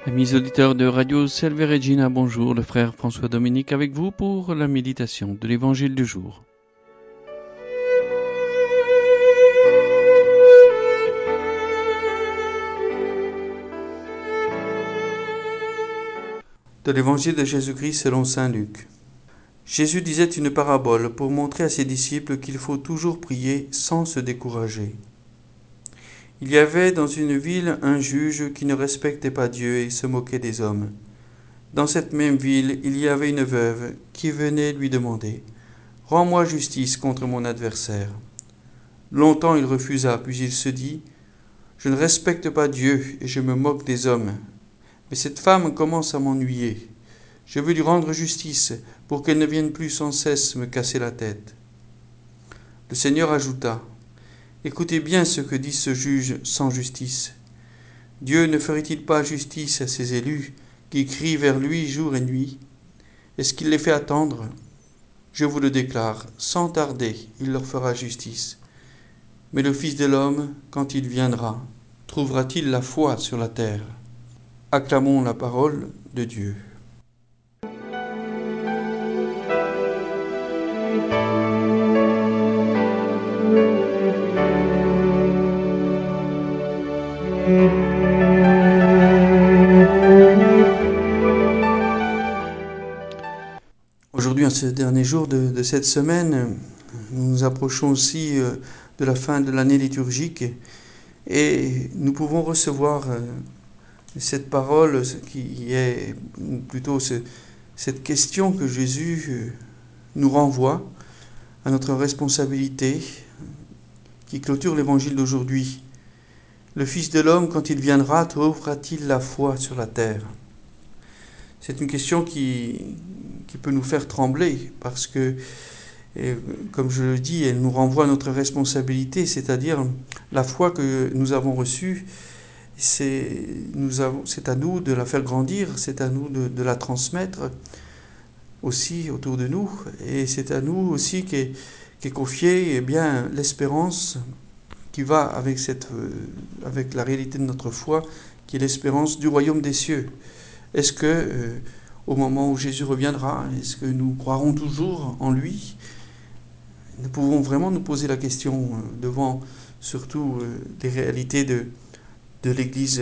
Amis auditeurs de Radio Salve Regina, bonjour, le frère François Dominique avec vous pour la méditation de l'Évangile du jour. De l'Évangile de Jésus-Christ selon saint Luc. Jésus disait une parabole pour montrer à ses disciples qu'il faut toujours prier sans se décourager. Il y avait dans une ville un juge qui ne respectait pas Dieu et se moquait des hommes. Dans cette même ville, il y avait une veuve qui venait lui demander « Rends-moi justice contre mon adversaire ». Longtemps il refusa, puis il se dit « Je ne respecte pas Dieu et je me moque des hommes. Mais cette femme commence à m'ennuyer. Je veux lui rendre justice pour qu'elle ne vienne plus sans cesse me casser la tête. » Le Seigneur ajouta « Écoutez bien ce que dit ce juge sans justice. Dieu ne ferait-il pas justice à ses élus qui crient vers lui jour et nuit? Est-ce qu'il les fait attendre? Je vous le déclare, sans tarder, il leur fera justice. Mais le Fils de l'homme, quand il viendra, trouvera-t-il la foi sur la terre? Acclamons la parole de Dieu. Aujourd'hui, en ce dernier jour de cette semaine, nous nous approchons aussi de la fin de l'année liturgique et nous pouvons recevoir cette parole qui est plutôt cette question que Jésus nous renvoie à notre responsabilité qui clôture l'évangile d'aujourd'hui. Le Fils de l'homme, quand il viendra, trouvera-t-il la foi sur la terre? C'est une question qui peut nous faire trembler parce que, comme je le dis, elle nous renvoie à notre responsabilité, c'est-à-dire la foi que nous avons reçue, c'est à nous de la faire grandir, c'est à nous de la transmettre aussi autour de nous, et c'est à nous aussi qu'est confiée l'espérance qui va avec la réalité de notre foi, qui est l'espérance du royaume des cieux. Est-ce que, au moment où Jésus reviendra, est-ce que nous croirons toujours en lui? Nous pouvons vraiment nous poser la question devant surtout les réalités de l'Église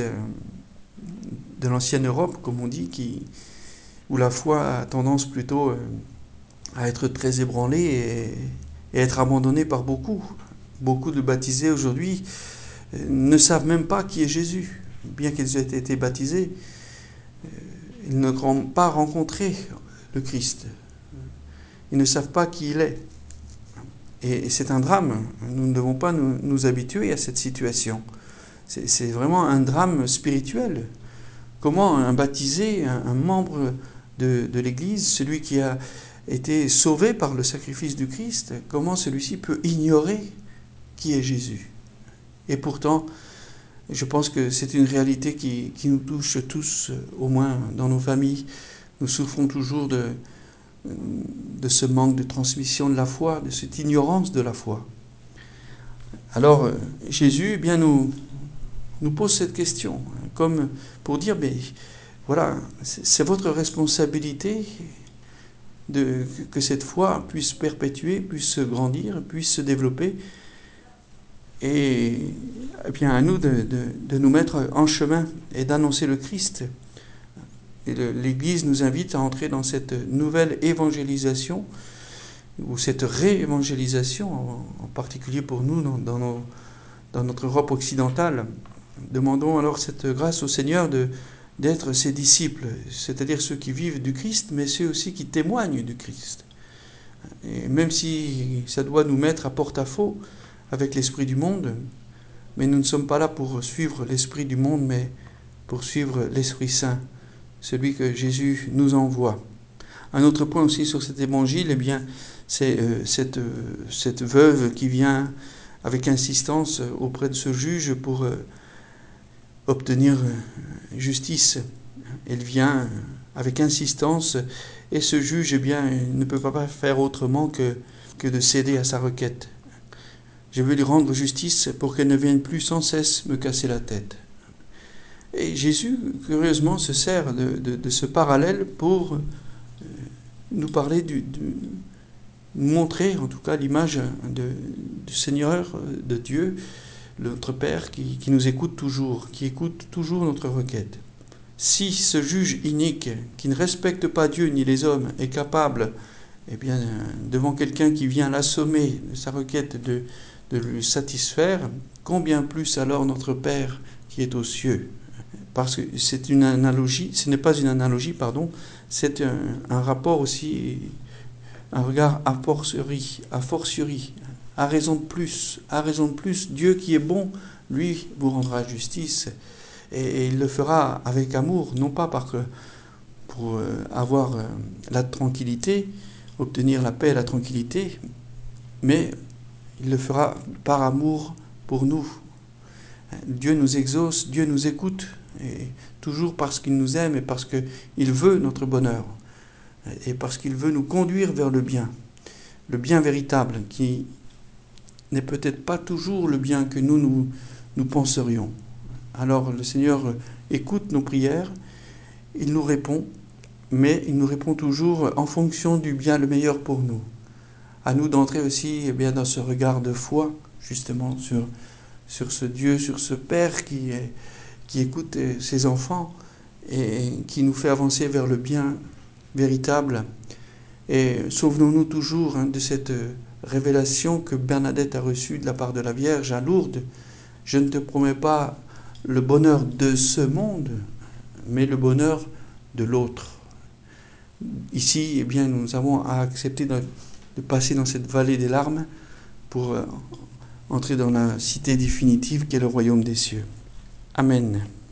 de l'ancienne Europe, comme on dit, où la foi a tendance plutôt à être très ébranlée et être abandonnée par beaucoup. Beaucoup de baptisés aujourd'hui ne savent même pas qui est Jésus, bien qu'ils aient été baptisés. Ils n'ont pas rencontré le Christ. Ils ne savent pas qui il est. Et c'est un drame. Nous ne devons pas nous habituer à cette situation. C'est vraiment un drame spirituel. Comment un baptisé, un membre de l'Église, celui qui a été sauvé par le sacrifice du Christ, comment celui-ci peut ignorer qui est Jésus? Et pourtant, je pense que c'est une réalité qui nous touche tous, au moins dans nos familles. Nous souffrons toujours de ce manque de transmission de la foi, de cette ignorance de la foi. Alors, Jésus nous pose cette question, comme pour dire, mais voilà, c'est votre responsabilité que cette foi puisse perpétuer, puisse grandir, puisse se développer. Et bien à nous de nous mettre en chemin et d'annoncer le Christ. Et l'Église nous invite à entrer dans cette nouvelle évangélisation, ou cette réévangélisation, en particulier pour nous dans notre Europe occidentale. Demandons alors cette grâce au Seigneur d'être ses disciples, c'est-à-dire ceux qui vivent du Christ, mais ceux aussi qui témoignent du Christ. Et même si ça doit nous mettre à porte-à-faux avec l'esprit du monde, mais nous ne sommes pas là pour suivre l'esprit du monde, mais pour suivre l'Esprit Saint, celui que Jésus nous envoie. Un autre point aussi sur cet évangile, c'est cette veuve qui vient avec insistance auprès de ce juge pour obtenir justice. Elle vient avec insistance et ce juge ne peut pas faire autrement que de céder à sa requête. Je veux lui rendre justice pour qu'elle ne vienne plus sans cesse me casser la tête. Et Jésus, curieusement, se sert de ce parallèle pour nous parler montrer en tout cas l'image du Seigneur, de Dieu, notre Père, qui nous écoute toujours, qui écoute toujours notre requête. Si ce juge inique, qui ne respecte pas Dieu ni les hommes, est capable, eh bien, devant quelqu'un qui vient l'assommer de sa requête, de lui satisfaire, combien plus alors notre Père qui est aux cieux? Parce que c'est une analogie, ce n'est pas une analogie, pardon, c'est un rapport aussi, un regard a fortiori, à raison de plus, Dieu qui est bon, lui vous rendra justice, et il le fera avec amour, non pas pour avoir la tranquillité, obtenir la paix et la tranquillité, mais il le fera par amour pour nous. Dieu nous exauce, Dieu nous écoute, et toujours parce qu'il nous aime et parce qu'il veut notre bonheur, et parce qu'il veut nous conduire vers le bien véritable, qui n'est peut-être pas toujours le bien que nous penserions. Alors le Seigneur écoute nos prières, il nous répond, mais il nous répond toujours en fonction du bien le meilleur pour nous. À nous d'entrer aussi dans ce regard de foi, justement, sur ce Dieu, sur ce Père qui écoute ses enfants et qui nous fait avancer vers le bien véritable. Et souvenons-nous toujours de cette révélation que Bernadette a reçue de la part de la Vierge à Lourdes. Je ne te promets pas le bonheur de ce monde, mais le bonheur de l'autre. Ici, nous avons à accepter de passer dans cette vallée des larmes pour entrer dans la cité définitive qui est le royaume des cieux. Amen.